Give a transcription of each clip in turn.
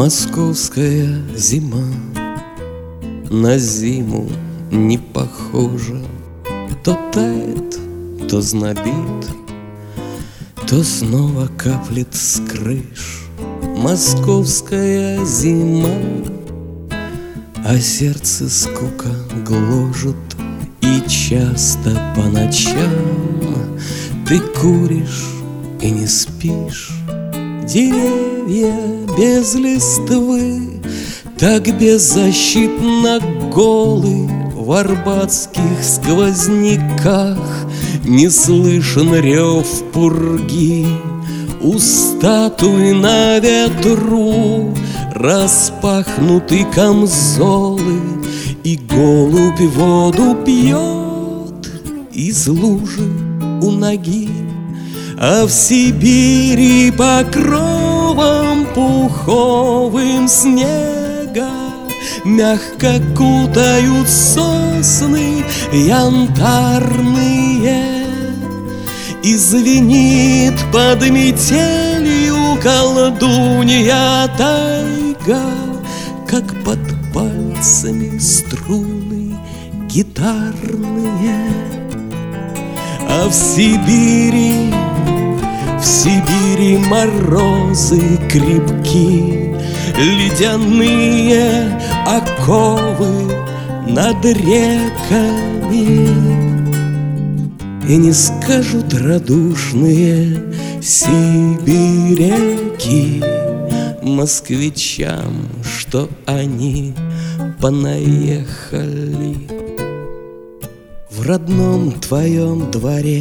Московская зима на зиму не похожа. То тает, то знобит, то снова каплет с крыш. Московская зима, а сердце скука гложет. И часто по ночам ты куришь и не спишь. Деревья без листвы так беззащитно голы. В арбатских сквозняках не слышен рев пурги. У статуи на ветру распахнуты камзолы, и голубь воду пьет из лужи у ноги. А в Сибири покровом пуховым снега мягко кутают сосны янтарные. И звенит под метелью колдунья тайга, как под пальцами струны гитарные. А в Сибири морозы крепки, ледяные оковы над реками. И не скажут радушные сибиряки москвичам, что они понаехали. В родном твоем дворе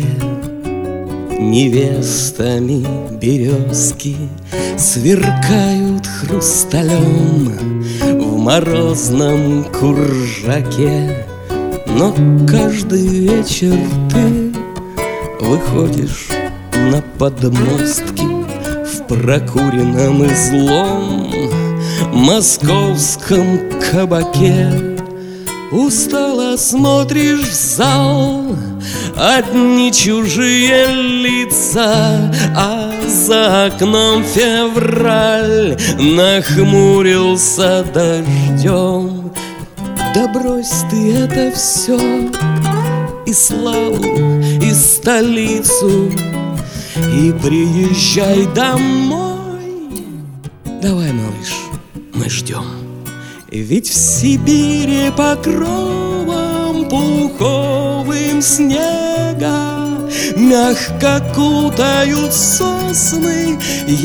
невестами березки сверкают хрусталем в морозном куржаке. Но каждый вечер ты выходишь на подмостки в прокуренном и злом московском кабаке. Устало смотришь в зал, одни чужие лица, а за окном февраль нахмурился дождем. Да брось ты это все, и славу, и столицу, и приезжай домой. Давай, малыш, мы ждем. Ведь в Сибири покровом пуховым снега мягко кутают сосны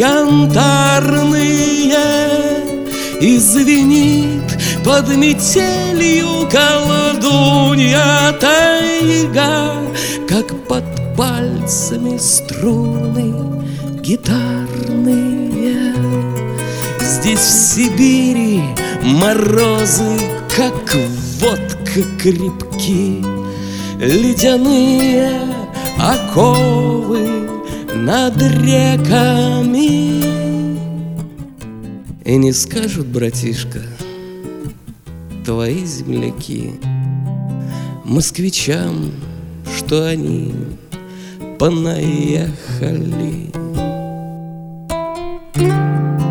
янтарные. И звенит под метелью колдунья тайга, как под пальцами струны гитарные. Здесь в Сибири морозы, как водка, крепки, ледяные оковы над реками. И не скажут, братишка, твои земляки москвичам, что они понаехали.